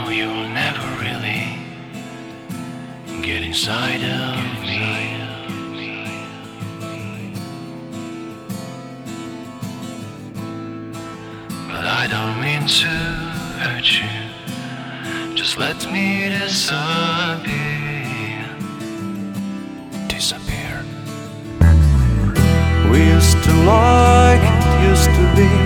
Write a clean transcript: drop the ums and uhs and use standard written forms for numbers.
you'll never really get inside of me. But I don't mean to hurt you. Just let me disappear. Disappear. We used to like it used to be.